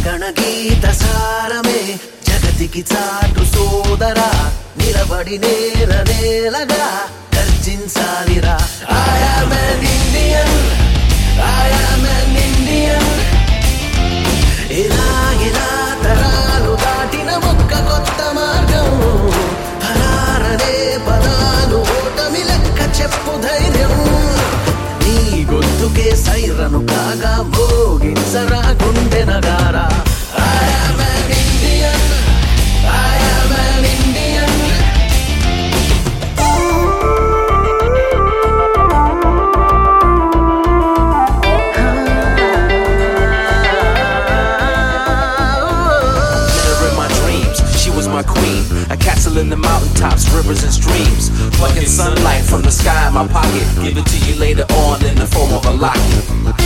గణగీత సారమే జగతికి చాటు సోదరా నిలబడి నేల నేలగా గర్జించాలిరా I am an Indian I am an Indian ఇలా తరాలు దాటిన ఒక్క కొత్త మార్గం హరారనే పదాలు ఓటమి లెక్క చెప్పు ధైర్యం నీ గొంతుకే సైరను కాగా మోగించరా గుండె నగారా I am an Indian I am an Indian my queen, a castle in the mountaintops, rivers and streams, plucking sunlight from the sky in my pocket, give it to you later on in the form of a locket.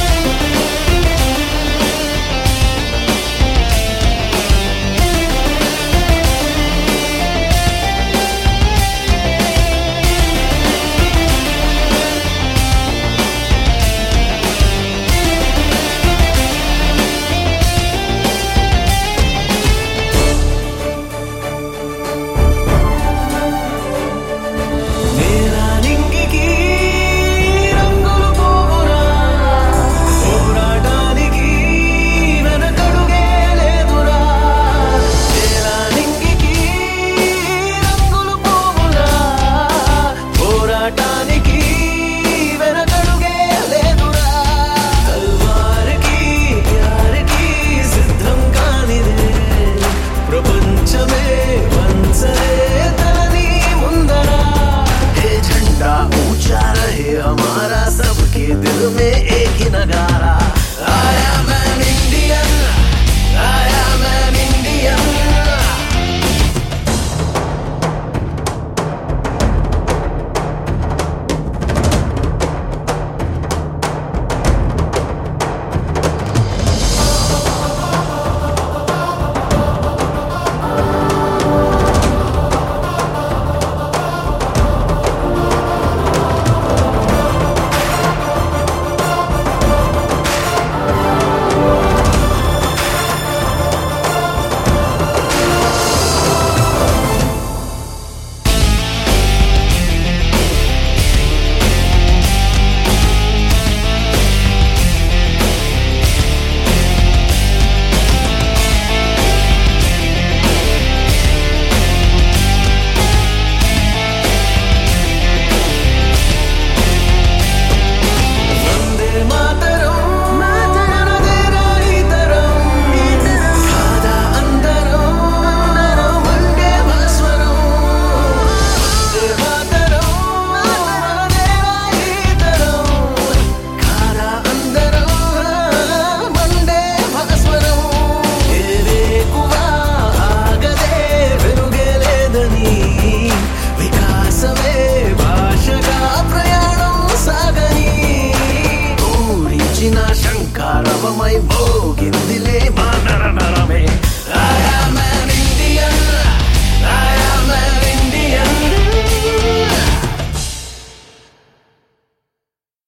శంకారవమై మోగిందిలే మా నరనరమే I am an Indian I am an